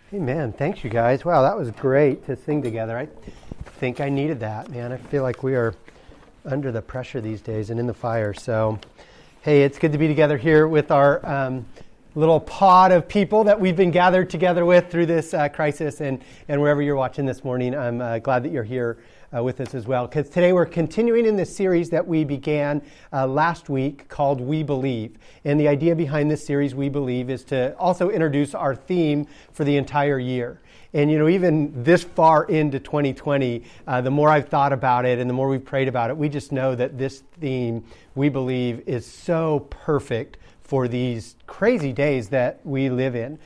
Amen. Thanks, you guys. Wow, that was great to sing together. I think I needed that, man. I feel like we are under the pressure these days and in the fire. So, hey, it's good to be together here with our little pod of people that we've been gathered together with through this crisis. And wherever you're watching this morning, I'm glad that you're here with us as well. Because today we're continuing in this series that we began last week called We Believe. And the idea behind this series, We Believe, is to also introduce our theme for the entire year. And, you know, even this far into 2020, the more I've thought about it and the more we've prayed about it, we just know that this theme, We Believe, is so perfect for these crazy days that we live in.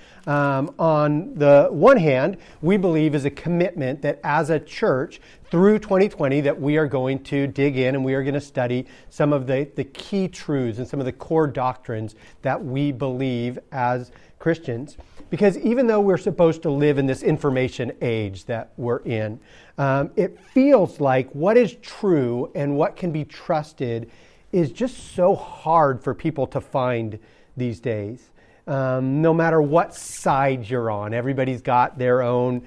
On the one hand, we believe is a commitment that as a church through 2020 that we are going to dig in and we are going to study some of the key truths and some of the core doctrines that we believe as Christians. Because even though we're supposed to live in this information age that we're in, it feels like what is true and what can be trusted is just so hard for people to find these days. No matter what side you're on, everybody's got their own,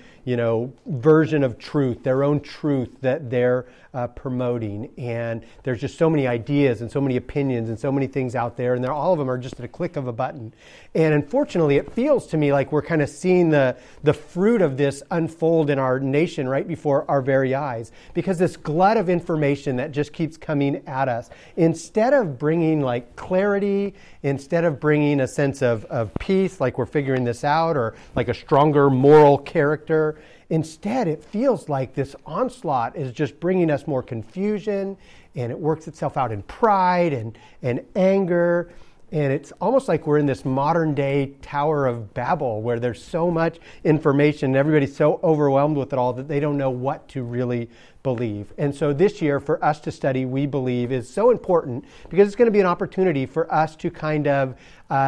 version of truth, their own truth that they're promoting. And there's just so many ideas and so many opinions and so many things out there, and all of them are just at a click of a button. And unfortunately, it feels to me like we're kind of seeing the fruit of this unfold in our nation right before our very eyes. Because this glut of information that just keeps coming at us, instead of bringing like clarity, instead of bringing a sense of peace, like we're figuring this out, or like a stronger moral character, instead it feels like this onslaught is just bringing us more confusion, and it works itself out in pride and anger. And it's almost like we're in this modern day Tower of Babel where there's so much information and everybody's so overwhelmed with it all that they don't know what to really believe. And so this year for us to study We Believe is so important because it's going to be an opportunity for us to kind of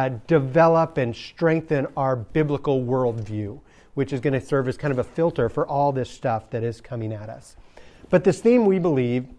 develop and strengthen our biblical worldview, which is going to serve as kind of a filter for all this stuff that is coming at us. But this theme, We Believe,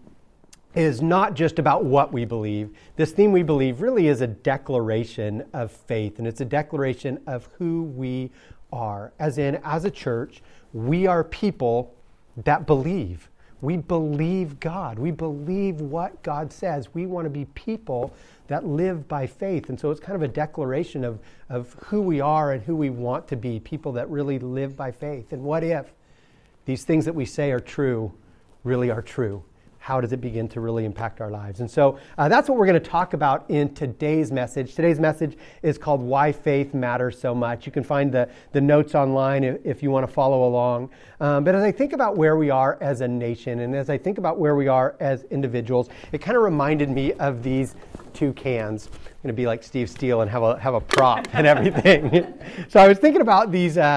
is not just about what we believe. This theme, We Believe, really is a declaration of faith, and it's a declaration of who we are. As a church, we are people that believe. We believe God. We believe what God says. We want to be people that live by faith. And so it's kind of a declaration of who we are and who we want to be, people that really live by faith. And what if these things that we say are true really are true? How does it begin to really impact our lives? And so that's what we're going to talk about in today's message. Today's message is called Why Faith Matters So Much. You can find the notes online if you want to follow along. But as I think about where we are as a nation, and as I think about where we are as individuals, it kind of reminded me of these two cans. I'm going to be like Steve Steele and have a prop and everything. So I was thinking about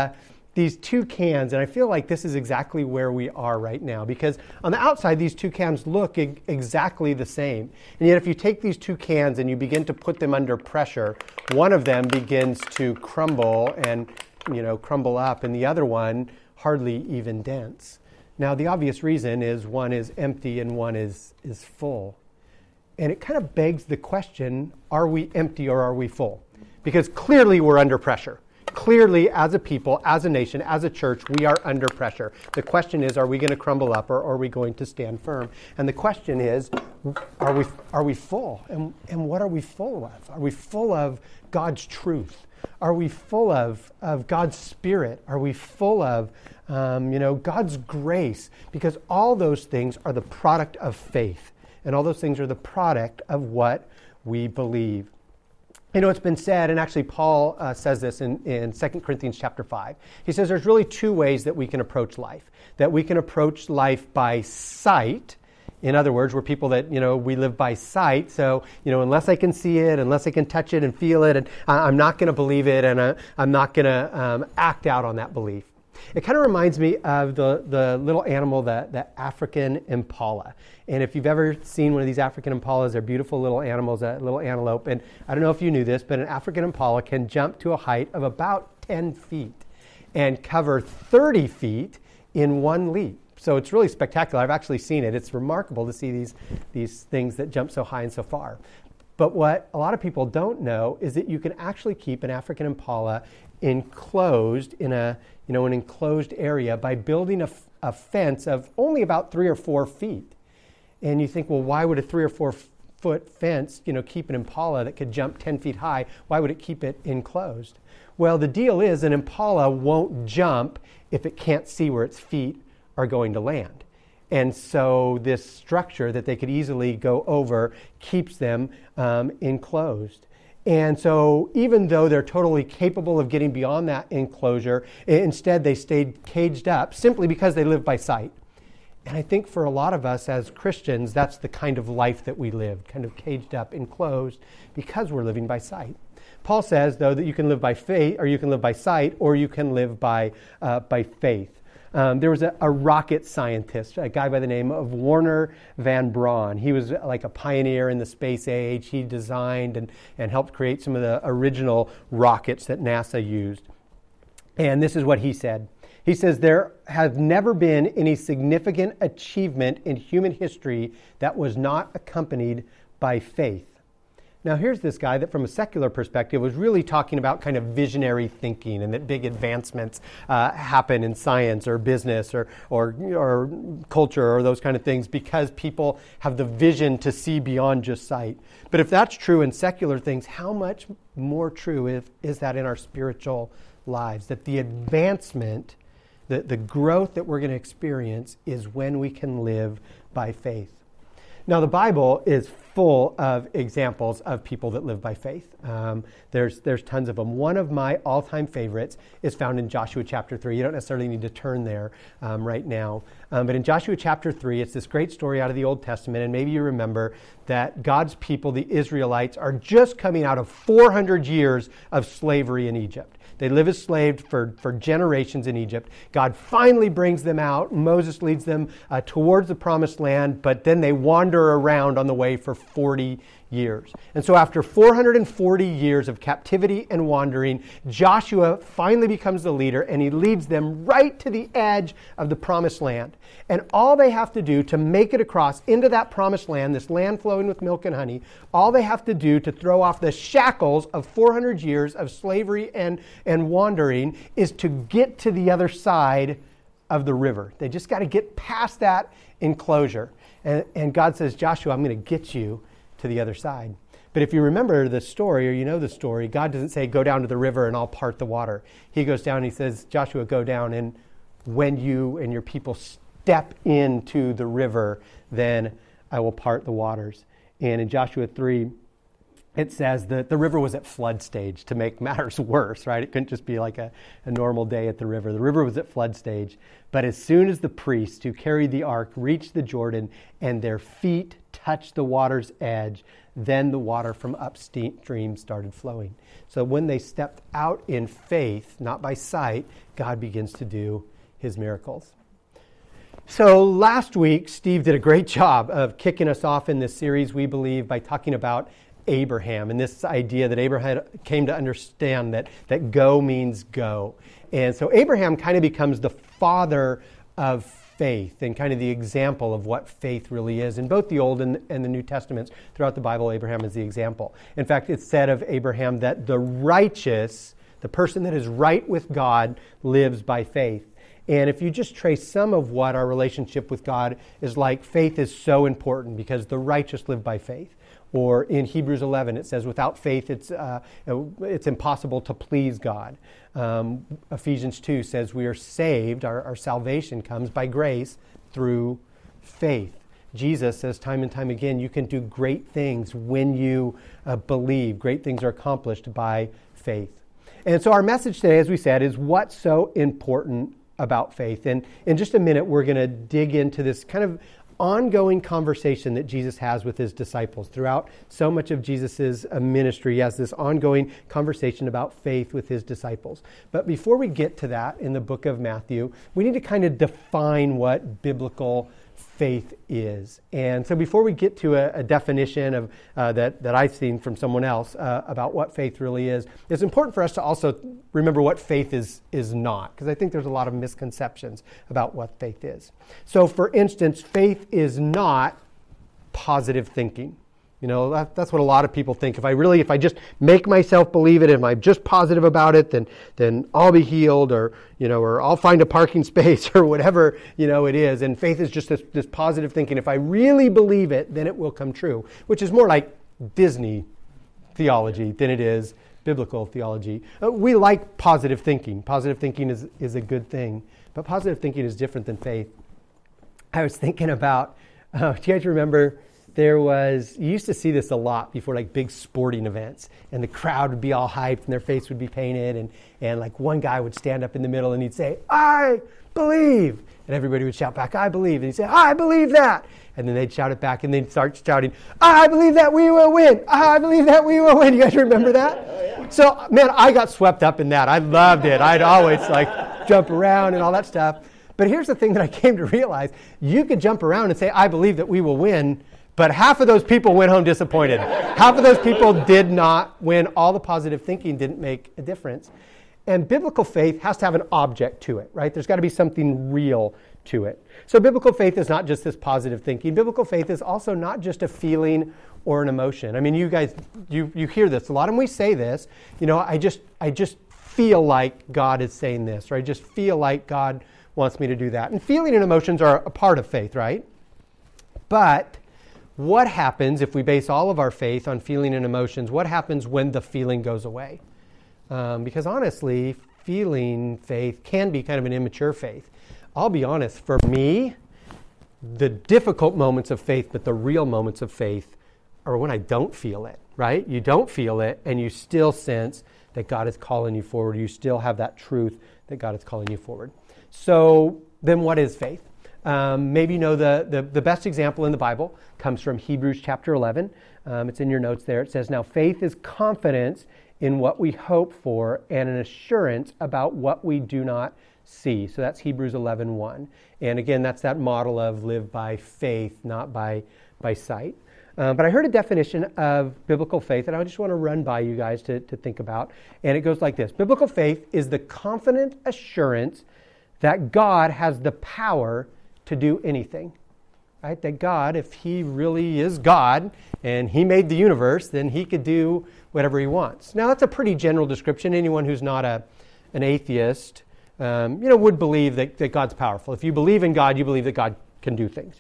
these two cans, and I feel like this is exactly where we are right now, because on the outside, these two cans look exactly the same. And yet if you take these two cans and you begin to put them under pressure, one of them begins to crumble and, crumble up, and the other one hardly even dents. Now, the obvious reason is one is empty and one is full. And it kind of begs the question, are we empty or are we full? Because clearly we're under pressure. Clearly, as a people, as a nation, as a church, we are under pressure. The question is, are we going to crumble up or are we going to stand firm? And the question is, are we full? And what are we full of? Are we full of God's truth? Are we full of God's Spirit? Are we full of God's grace? Because all those things are the product of faith. And all those things are the product of what we believe. It's been said, and actually Paul says this in 2 Corinthians chapter 5. He says there's really two ways that we can approach life. That we can approach life by sight. In other words, we're people that, we live by sight. So, unless I can see it, unless I can touch it and feel it, and I'm not going to believe it, and I'm not going to act out on that belief. It kind of reminds me of the little animal, the African impala. And if you've ever seen one of these African impalas, they're beautiful little animals, a little antelope. And I don't know if you knew this, but an African impala can jump to a height of about 10 feet and cover 30 feet in one leap. So it's really spectacular. I've actually seen it. It's remarkable to see these things that jump so high and so far. But what a lot of people don't know is that you can actually keep an African impala enclosed in an enclosed area by building a fence of only about 3 or 4 feet. And you think, well, why would a 3 or 4 foot fence, keep an impala that could jump 10 feet high? Why would it keep it enclosed? Well, the deal is an impala won't jump if it can't see where its feet are going to land. And so this structure that they could easily go over keeps them enclosed. And so even though they're totally capable of getting beyond that enclosure, instead they stayed caged up simply because they live by sight. And I think for a lot of us as Christians, that's the kind of life that we live, kind of caged up, enclosed, because we're living by sight. Paul says, though, that you can live by faith, or you can live by sight, or you can live by faith. There was a rocket scientist, a guy by the name of Wernher von Braun. He was like a pioneer in the space age. He designed and helped create some of the original rockets that NASA used. And this is what he said. He says, there have never been any significant achievement in human history that was not accompanied by faith. Now, here's this guy that from a secular perspective was really talking about kind of visionary thinking and that big advancements happen in science or business or culture or those kind of things because people have the vision to see beyond just sight. But if that's true in secular things, how much more true is that in our spiritual lives? That the advancement, the growth that we're going to experience is when we can live by faith. Now, the Bible is full of examples of people that live by faith. There's tons of them. One of my all-time favorites is found in Joshua chapter 3. You don't necessarily need to turn there right now. But in Joshua chapter 3, it's this great story out of the Old Testament. And maybe you remember that God's people, the Israelites, are just coming out of 400 years of slavery in Egypt. They live as slaves for generations in Egypt. God finally brings them out. Moses leads them towards the promised land, but then they wander around on the way for 40 years. And so after 440 years of captivity and wandering, Joshua finally becomes the leader, and he leads them right to the edge of the promised land. And all they have to do to make it across into that promised land, this land flowing with milk and honey, all they have to do to throw off the shackles of 400 years of slavery and wandering is to get to the other side of the river. They just got to get past that enclosure. And God says, Joshua, I'm going to get you to the other side. But if you remember the story, or you know the story, God doesn't say, go down to the river and I'll part the water. He goes down and he says, Joshua, go down, and when you and your people step into the river, then I will part the waters. And in Joshua 3, it says that the river was at flood stage to make matters worse, right? It couldn't just be like a normal day at the river. The river was at flood stage. But as soon as the priests who carried the ark reached the Jordan and their feet touched the water's edge, then the water from upstream started flowing. So when they stepped out in faith, not by sight, God begins to do his miracles. So last week, Steve did a great job of kicking us off in this series, we believe, by talking about Abraham and this idea that Abraham came to understand that go means go. And so Abraham kind of becomes the father of faith and kind of the example of what faith really is. In both the Old and the New Testaments, throughout the Bible, Abraham is the example. In fact, it's said of Abraham that the righteous, the person that is right with God, lives by faith. And if you just trace some of what our relationship with God is like, faith is so important because the righteous live by faith. Or in Hebrews 11, it says, without faith, it's impossible to please God. Ephesians 2 says we are saved, our salvation comes by grace through faith. Jesus says time and time again, you can do great things when you believe. Great things are accomplished by faith. And so our message today, as we said, is what's so important about faith. And in just a minute, we're going to dig into this kind of ongoing conversation that Jesus has with his disciples. Throughout so much of Jesus' ministry, he has this ongoing conversation about faith with his disciples. But before we get to that in the book of Matthew, we need to kind of define what biblical faith is. And so before we get to a definition of that I've seen from someone else about what faith really is, it's important for us to also remember what faith is not, because I think there's a lot of misconceptions about what faith is. So for instance, faith is not positive thinking. You know, that's what a lot of people think. If I just make myself believe it, and I'm just positive about it, then I'll be healed, or I'll find a parking space, or whatever, it is. And faith is just this positive thinking. If I really believe it, then it will come true, which is more like Disney theology than it is biblical theology. We like positive thinking. Positive thinking is a good thing, but positive thinking is different than faith. I was thinking about, do you guys remember you used to see this a lot before like big sporting events, and the crowd would be all hyped and their face would be painted, and like one guy would stand up in the middle and he'd say, "I believe," and everybody would shout back, "I believe," and he'd say, "I believe that," and then they'd shout it back, and they'd start shouting, "I believe that we will win. I believe that we will win." You guys remember that? Oh, yeah. So, man, I got swept up in that. I loved it. I'd always like jump around and all that stuff. But here's the thing that I came to realize. You could jump around and say, "I believe that we will win," but half of those people went home disappointed. Half of those people did not win. All the positive thinking didn't make a difference. And biblical faith has to have an object to it, right? There's got to be something real to it. So biblical faith is not just this positive thinking. Biblical faith is also not just a feeling or an emotion. I mean, you guys, you hear this a lot, and we say this. I just feel like God is saying this, or I just feel like God wants me to do that. And feeling and emotions are a part of faith, right? But what happens if we base all of our faith on feeling and emotions? What happens when the feeling goes away? Because honestly, feeling faith can be kind of an immature faith. I'll be honest, for me, the difficult moments of faith, but the real moments of faith are when I don't feel it, right? You don't feel it, and you still sense that God is calling you forward. You still have that truth that God is calling you forward. So then what is faith? Maybe you know the best example in the Bible comes from Hebrews chapter 11. It's in your notes there. It says, "Now faith is confidence in what we hope for and an assurance about what we do not see." So that's Hebrews 11:1. And again, that's that model of live by faith, not by sight. But I heard a definition of biblical faith that I just want to run by you guys to think about. And it goes like this. Biblical faith is the confident assurance that God has the power to do anything. Right? That God, if he really is God and he made the universe, then he could do whatever he wants. Now, that's a pretty general description. Anyone who's not an atheist would believe that God's powerful. If you believe in God, you believe that God can do things.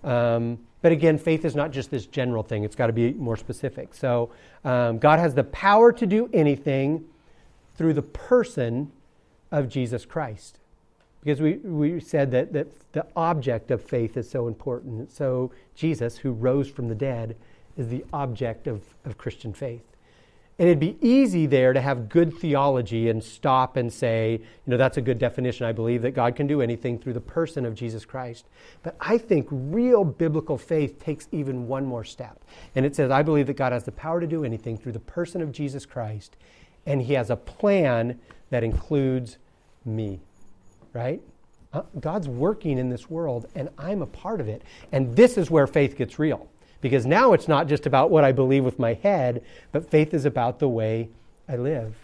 But again, faith is not just this general thing. It's got to be more specific. So God has the power to do anything through the person of Jesus Christ. Because we said that the object of faith is so important. So Jesus, who rose from the dead, is the object of Christian faith. And it'd be easy there to have good theology and stop and say, that's a good definition. I believe that God can do anything through the person of Jesus Christ. But I think real biblical faith takes even one more step. And it says, I believe that God has the power to do anything through the person of Jesus Christ. And he has a plan that includes me. Right? God's working in this world, and I'm a part of it. And this is where faith gets real. Because now it's not just about what I believe with my head, but faith is about the way I live.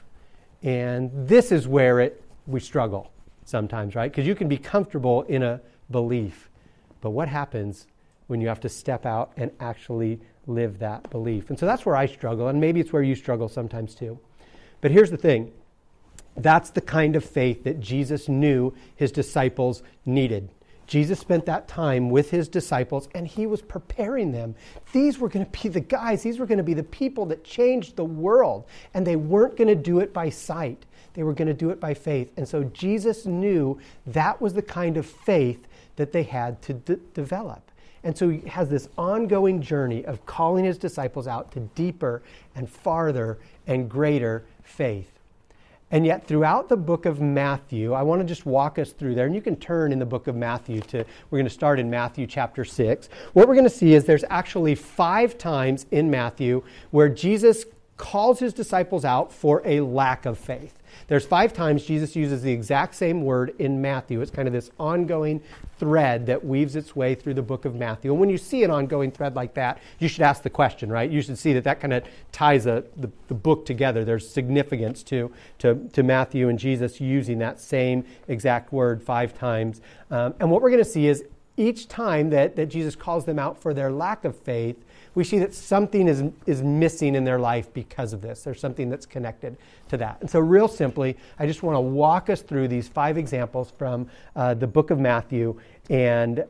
And this is where we struggle sometimes, right? Because you can be comfortable in a belief. But what happens when you have to step out and actually live that belief? And so that's where I struggle, and maybe it's where you struggle sometimes too. But here's the thing. That's the kind of faith that Jesus knew his disciples needed. Jesus spent that time with his disciples, and he was preparing them. These were going to be the guys. These were going to be the people that changed the world, and they weren't going to do it by sight. They were going to do it by faith. And so Jesus knew that was the kind of faith that they had to develop. And so he has this ongoing journey of calling his disciples out to deeper and farther and greater faith. And yet throughout the book of Matthew, I want to just walk us through there. And you can turn in the book of Matthew we're going to start in Matthew chapter 6. What we're going to see is there's actually 5 times in Matthew where Jesus calls his disciples out for a lack of faith. There's 5 times Jesus uses the exact same word in Matthew. It's kind of this ongoing thread that weaves its way through the book of Matthew. And when you see an ongoing thread like that, you should ask the question, right? You should see that kind of ties the book together. There's significance to Matthew and Jesus using that same exact word 5 times. And what we're going to see is each time that Jesus calls them out for their lack of faith, we see that something is missing in their life because of this. There's something that's connected to that. And so real simply, I just want to walk us through these 5 examples from the book of Matthew and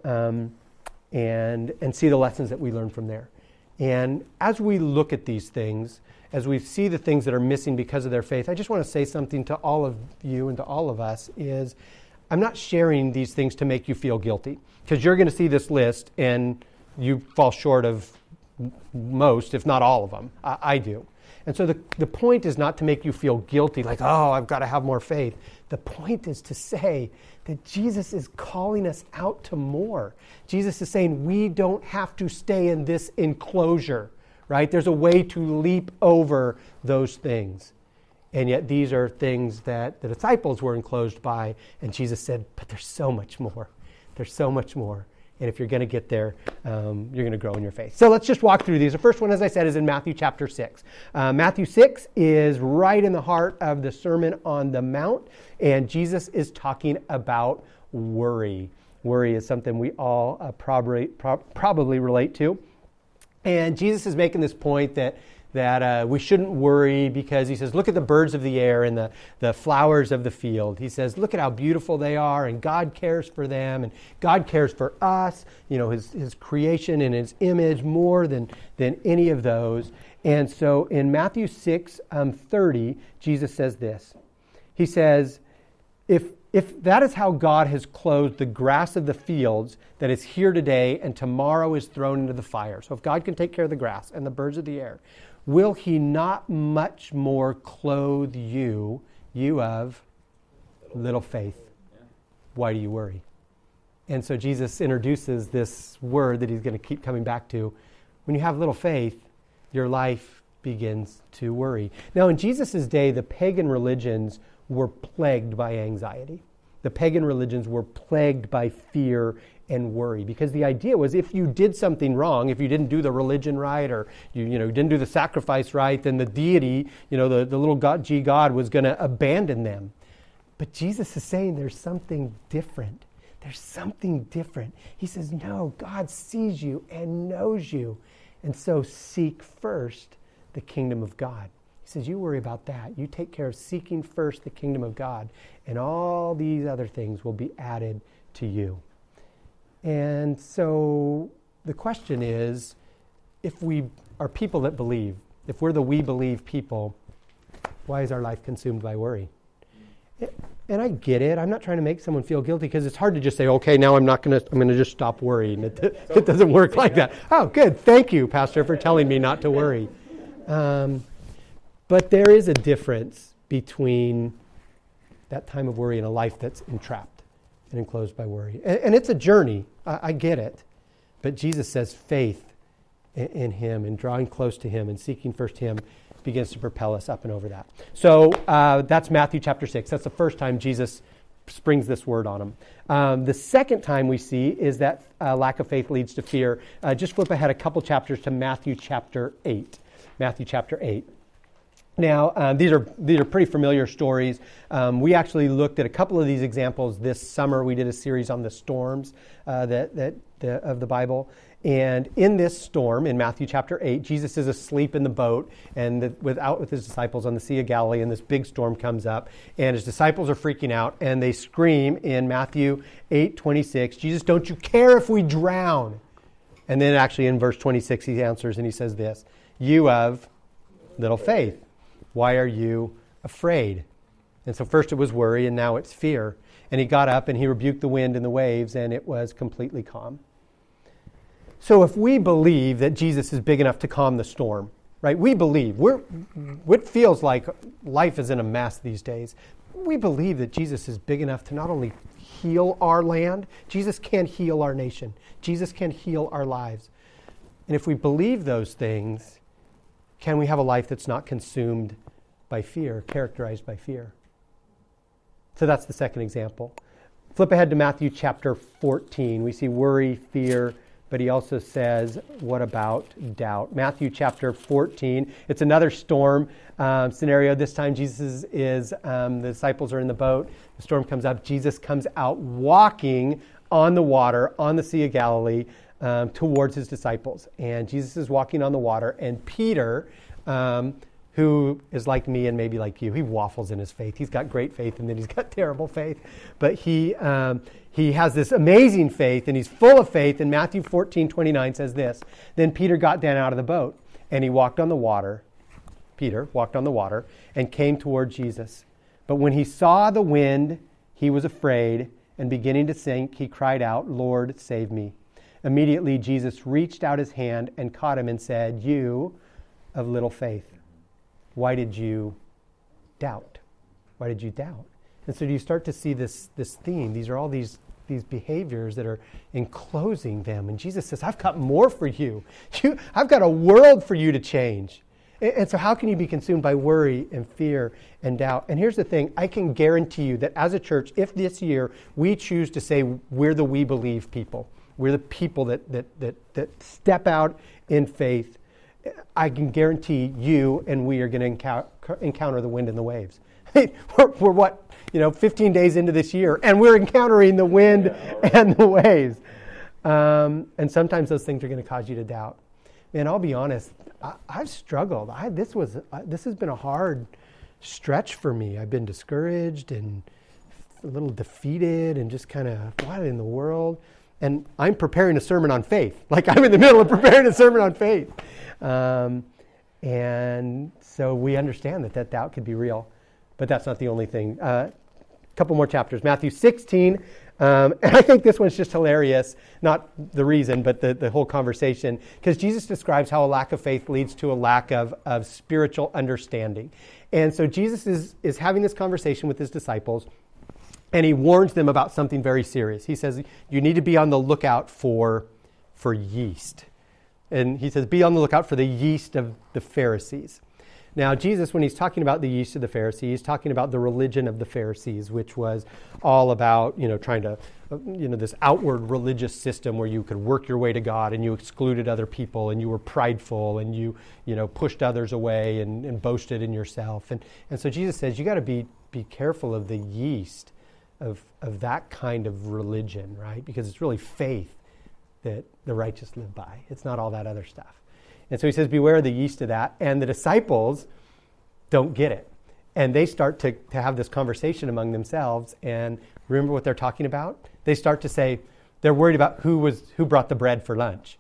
see the lessons that we learn from there. And as we look at these things, as we see the things that are missing because of their faith, I just want to say something to all of you and to all of us is, I'm not sharing these things to make you feel guilty, because you're going to see this list and you fall short of most, if not all of them. I do. And so the point is not to make you feel guilty, like, oh, I've got to have more faith. The point is to say that Jesus is calling us out to more. Jesus is saying we don't have to stay in this enclosure, right? There's a way to leap over those things. And yet these are things that the disciples were enclosed by. And Jesus said, but there's so much more. There's so much more. And if you're going to get there, you're going to grow in your faith. So let's just walk through these. The first one, as I said, is in Matthew chapter 6. Matthew 6 is right in the heart of the Sermon on the Mount. And Jesus is talking about worry. Worry is something we all probably relate to. And Jesus is making this point that we shouldn't worry, because he says, look at the birds of the air and the flowers of the field. He says, look at how beautiful they are, and God cares for them, and God cares for us, his creation and his image more than any of those. And so in Matthew 6:30, Jesus says this. He says, if that is how God has clothed the grass of the fields that is here today and tomorrow is thrown into the fire. So if God can take care of the grass and the birds of the air, will he not much more clothe you of little faith? Why do you worry? And so Jesus introduces this word that he's going to keep coming back to. When you have little faith, your life begins to worry. Now, in Jesus' day, the pagan religions were plagued by anxiety. The pagan religions were plagued by fear and worry, because the idea was if you did something wrong, if you didn't do the religion right, or you didn't do the sacrifice right, then the deity, the little God was going to abandon them. But Jesus is saying there's something different. There's something different. He says, no, God sees you and knows you. And so seek first the kingdom of God. He says, you worry about that. You take care of seeking first the kingdom of God, and all these other things will be added to you. And so the question is, if we are people that believe, if we're the we believe people, why is our life consumed by worry? And I get it. I'm not trying to make someone feel guilty, because it's hard to just say, okay, now I'm going to just stop worrying. It doesn't work like that. Oh, good. Thank you, Pastor, for telling me not to worry. But there is a difference between that time of worry and a life that's entrapped and enclosed by worry. And it's a journey. I get it. But Jesus says faith in him and drawing close to him and seeking first him begins to propel us up and over that. So that's Matthew chapter 6. That's the first time Jesus springs this word on him. The second time we see is that lack of faith leads to fear. Just flip ahead a couple chapters to Matthew chapter 8. Matthew chapter 8. Now, these are pretty familiar stories. We actually looked at a couple of these examples this summer. We did a series on the storms of the Bible. And in this storm, in Matthew chapter 8, Jesus is asleep in the boat and out with his disciples on the Sea of Galilee, and this big storm comes up. And his disciples are freaking out, and they scream in Matthew 8:26, Jesus, don't you care if we drown? And then actually in verse 26, he answers and he says this, you have little faith. Why are you afraid? And so first it was worry, and now it's fear. And he got up and he rebuked the wind and the waves, and it was completely calm. So if we believe that Jesus is big enough to calm the storm, right? We believe. What feels like life is in a mess these days. We believe that Jesus is big enough to not only heal our land, Jesus can heal our nation. Jesus can heal our lives. And if we believe those things, can we have a life that's not consumed by fear, characterized by fear? So that's the second example. Flip ahead to Matthew chapter 14. We see worry, fear, but he also says, what about doubt? Matthew chapter 14. It's another storm scenario. This time Jesus the disciples are in the boat. The storm comes up. Jesus comes out walking on the water, on the Sea of Galilee, towards his disciples. And Jesus is walking on the water, and Peter, who is like me and maybe like you, he waffles in his faith. He's got great faith, and then he's got terrible faith. But he has this amazing faith, and he's full of faith. And Matthew 14:29 says this, "Then Peter got down out of the boat, and he walked on the water." Peter walked on the water and came toward Jesus. But when he saw the wind, he was afraid, and beginning to sink, he cried out, "Lord, save me." Immediately, Jesus reached out his hand and caught him and said, "You of little faith, why did you doubt?" Why did you doubt? And so you start to see this theme. These are all these behaviors that are enclosing them. And Jesus says, I've got more for you. I've got a world for you to change. And so how can you be consumed by worry and fear and doubt? And here's the thing. I can guarantee you that as a church, if this year we choose to say we're the we believe people, we're the people that step out in faith, I can guarantee you and we are going to encounter the wind and the waves. We're what, 15 days into this year, and we're encountering the wind and the waves. And sometimes those things are going to cause you to doubt. Man, I'll be honest, I've struggled. This has been a hard stretch for me. I've been discouraged and a little defeated and just kind of, what in the world? And I'm preparing a sermon on faith. Like I'm in the middle of preparing a sermon on faith. And so we understand that doubt could be real. But that's not the only thing. A couple more chapters. Matthew 16. And I think this one's just hilarious. Not the reason, but the whole conversation. Because Jesus describes how a lack of faith leads to a lack of spiritual understanding. And so Jesus is having this conversation with his disciples. And he warns them about something very serious. He says, you need to be on the lookout for yeast. And he says, be on the lookout for the yeast of the Pharisees. Now, Jesus, when he's talking about the yeast of the Pharisees, he's talking about the religion of the Pharisees, which was all about, trying to, this outward religious system where you could work your way to God and you excluded other people and you were prideful and you pushed others away and boasted in yourself. And so Jesus says, you got to be careful of the yeast of that kind of religion, right? Because it's really faith that the righteous live by. It's not all that other stuff. And so he says, beware of the yeast of that. And the disciples don't get it. And they start to have this conversation among themselves. And remember what they're talking about? They start to say, they're worried about who brought the bread for lunch.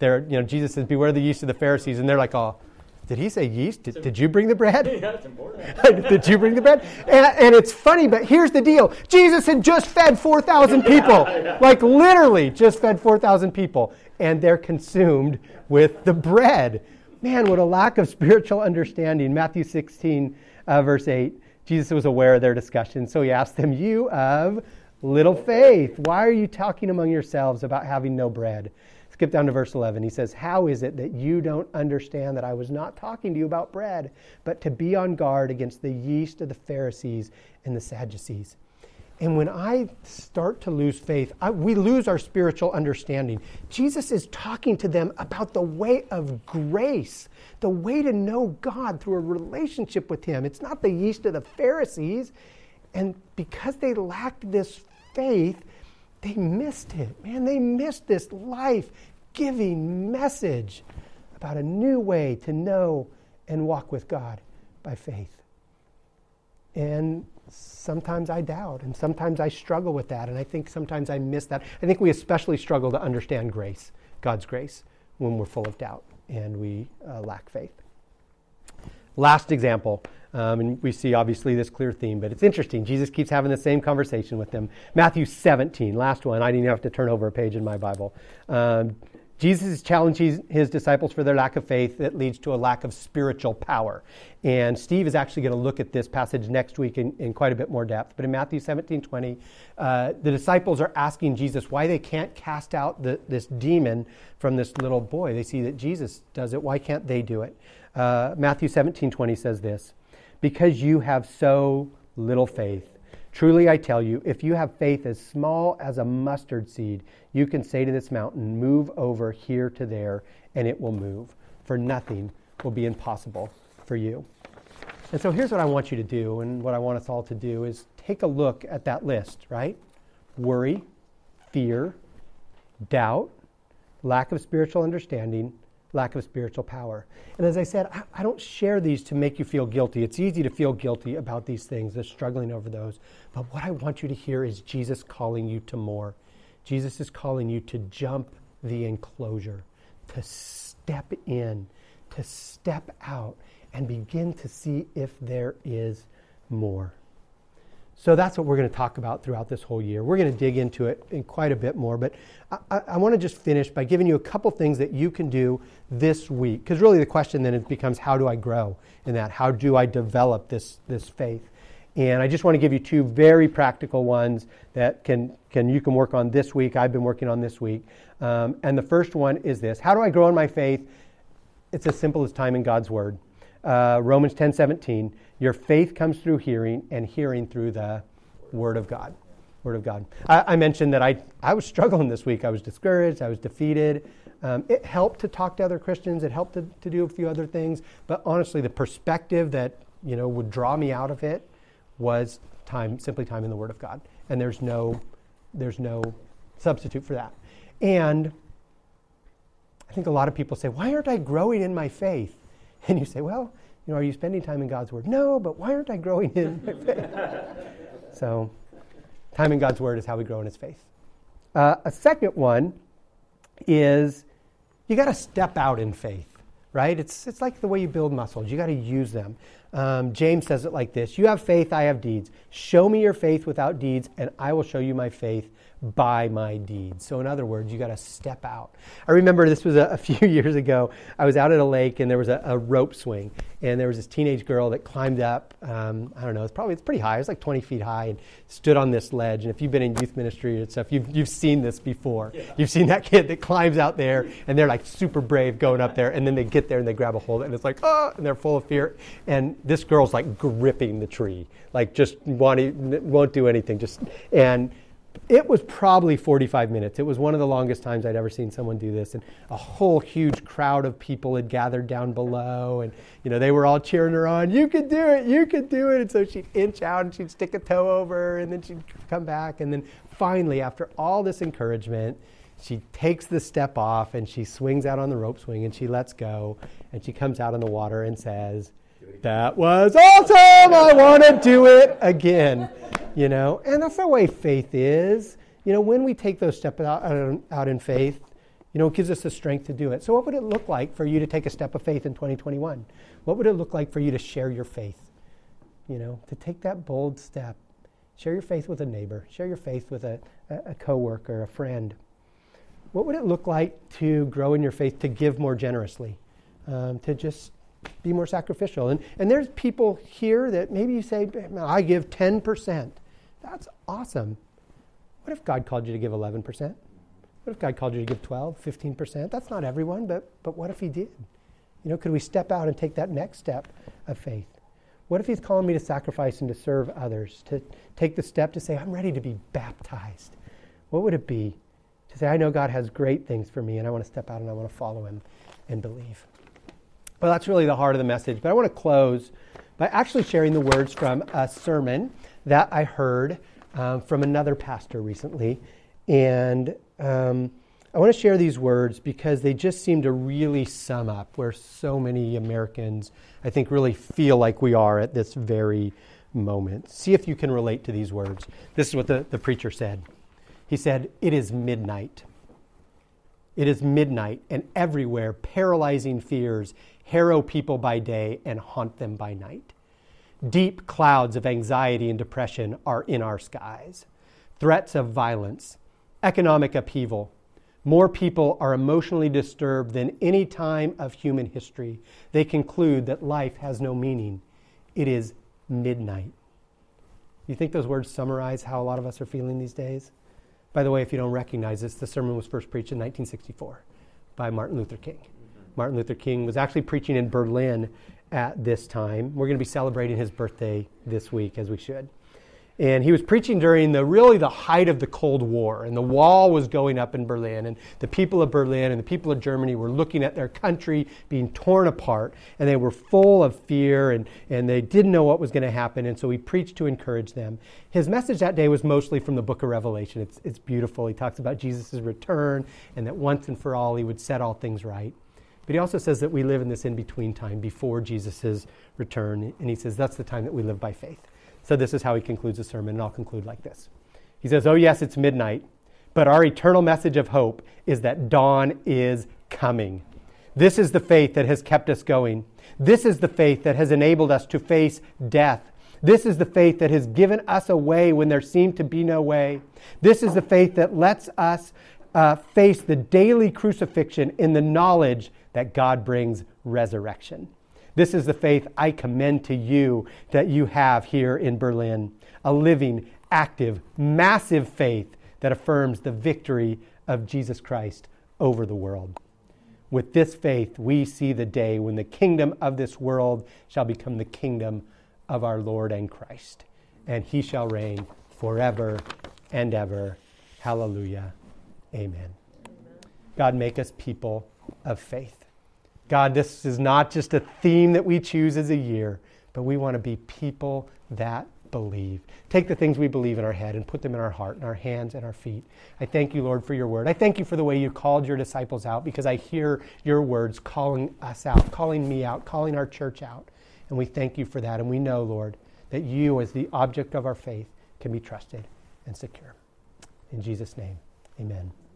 Jesus says, beware of the yeast of the Pharisees. And they're like, oh, did he say yeast? Did you bring the bread? Yeah, it's important. Did you bring the bread? And it's funny, but here's the deal. Jesus had just fed 4,000 people. Like literally just fed 4,000 people. And they're consumed with the bread. Man, what a lack of spiritual understanding. Matthew 16, verse 8. Jesus was aware of their discussion. So he asked them, you of little faith, why are you talking among yourselves about having no bread? Skip down to verse 11. He says, how is it that you don't understand that I was not talking to you about bread, but to be on guard against the yeast of the Pharisees and the Sadducees? And when I start to lose faith, we lose our spiritual understanding. Jesus is talking to them about the way of grace, the way to know God through a relationship with him. It's not the yeast of the Pharisees. And because they lacked this faith, they missed it. Man, they missed this life-giving message about a new way to know and walk with God by faith. And sometimes I doubt, and sometimes I struggle with that, and I think sometimes I miss that. I think we especially struggle to understand grace, God's grace, when we're full of doubt and we lack faith. Last example, and we see obviously this clear theme, but it's interesting. Jesus keeps having the same conversation with them. Matthew 17, last one. I didn't even have to turn over a page in my Bible. Jesus is challenging his disciples for their lack of faith that leads to a lack of spiritual power. And Steve is actually going to look at this passage next week in quite a bit more depth. But in Matthew 17:20, the disciples are asking Jesus why they can't cast out this demon from this little boy. They see that Jesus does it. Why can't they do it? Matthew 17:20 says this, because you have so little faith. Truly I tell you, if you have faith as small as a mustard seed, you can say to this mountain, move over here to there, and it will move. For nothing will be impossible for you. And so here's what I want you to do, and what I want us all to do is take a look at that list, right? Worry, fear, doubt, lack of spiritual understanding, lack of spiritual power. And as I said, I don't share these to make you feel guilty. It's easy to feel guilty about these things, they're struggling over those. But what I want you to hear is Jesus calling you to more. Jesus is calling you to jump the enclosure, to step in, to step out, and begin to see if there is more. So that's what we're going to talk about throughout this whole year. We're going to dig into it in quite a bit more, but I want to just finish by giving you a couple things that you can do this week. Because really the question then becomes, how do I grow in that? How do I develop this faith? And I just want to give you two very practical ones that you can work on this week. I've been working on this week. And the first one is this. How do I grow in my faith? It's as simple as time in God's Word. Romans 10:17, your faith comes through hearing, and hearing through the Word of God. Word of God. I mentioned that I was struggling this week. I was discouraged. I was defeated. It helped to talk to other Christians. It helped to do a few other things. But honestly, the perspective that would draw me out of it was simply time in the Word of God. And there's no substitute for that. And I think a lot of people say, why aren't I growing in my faith? And you say, well, are you spending time in God's Word? No, but why aren't I growing in my faith? So, time in God's Word is how we grow in His faith. A second one is you got to step out in faith, right? It's like the way you build muscles. You got to use them. James says it like this: you have faith, I have deeds. Show me your faith without deeds, and I will show you my faith by my deeds. So in other words, you got to step out. I remember this was a few years ago. I was out at a lake and there was a rope swing, and there was this teenage girl that climbed up. I don't know. It's pretty high. It was like 20 feet high, and stood on this ledge. And if you've been in youth ministry and stuff, you've seen this before. Yeah. You've seen that kid that climbs out there, and they're like super brave going up there, and then they get there and they grab a hold, and it's like, oh, and they're full of fear. And this girl's like gripping the tree, like just won't do anything. And it was probably 45 minutes. It was one of the longest times I'd ever seen someone do this. And a whole huge crowd of people had gathered down below. And, they were all cheering her on. You can do it. You can do it. And so she'd inch out and she'd stick a toe over. And then she'd come back. And then finally, after all this encouragement, she takes the step off and she swings out on the rope swing and she lets go. And she comes out in the water and says, that was awesome. I want to do it again. And that's the way faith is. When we take those steps out in faith, it gives us the strength to do it. So what would it look like for you to take a step of faith in 2021? What would it look like for you to share your faith? To take that bold step. Share your faith with a neighbor. Share your faith with a coworker, a friend. What would it look like to grow in your faith, to give more generously, to just be more sacrificial? And there's people here that maybe you say, I give 10%. That's awesome. What if God called you to give 11%? What if God called you to give 12, 15%? That's not everyone, but what if He did? Could we step out and take that next step of faith? What if He's calling me to sacrifice and to serve others, to take the step to say, I'm ready to be baptized? What would it be to say, I know God has great things for me, and I want to step out and I want to follow Him and believe? Well, that's really the heart of the message. But I want to close by actually sharing the words from a sermon that I heard from another pastor recently. And I want to share these words because they just seem to really sum up where so many Americans, I think, really feel like we are at this very moment. See if you can relate to these words. This is what the preacher said. He said, it is midnight. It is midnight, and everywhere paralyzing fears harrow people by day and haunt them by night. Deep clouds of anxiety and depression are in our skies. Threats of violence, economic upheaval. More people are emotionally disturbed than any time of human history. They conclude that life has no meaning. It is midnight. You think those words summarize how a lot of us are feeling these days? By the way, if you don't recognize this, the sermon was first preached in 1964 by Martin Luther King. Martin Luther King was actually preaching in Berlin at this time. We're going to be celebrating his birthday this week, as we should. And he was preaching during the height of the Cold War. And the wall was going up in Berlin. And the people of Berlin and the people of Germany were looking at their country being torn apart. And they were full of fear and they didn't know what was going to happen. And so he preached to encourage them. His message that day was mostly from the book of Revelation. It's beautiful. He talks about Jesus' return and that once and for all he would set all things right. But he also says that we live in this in-between time before Jesus' return. And he says that's the time that we live by faith. So this is how he concludes the sermon, and I'll conclude like this. He says, oh yes, it's midnight, but our eternal message of hope is that dawn is coming. This is the faith that has kept us going. This is the faith that has enabled us to face death. This is the faith that has given us a way when there seemed to be no way. This is the faith that lets us face the daily crucifixion in the knowledge that God brings resurrection. This is the faith I commend to you that you have here in Berlin. A living, active, massive faith that affirms the victory of Jesus Christ over the world. With this faith, we see the day when the kingdom of this world shall become the kingdom of our Lord and Christ. And he shall reign forever and ever. Hallelujah. Amen. God, make us people of faith. God, this is not just a theme that we choose as a year, but we want to be people that believe. Take the things we believe in our head and put them in our heart, in our hands and our feet. I thank you, Lord, for your word. I thank you for the way you called your disciples out, because I hear your words calling us out, calling me out, calling our church out. And we thank you for that. And we know, Lord, that you as the object of our faith can be trusted and secure. In Jesus' name, amen.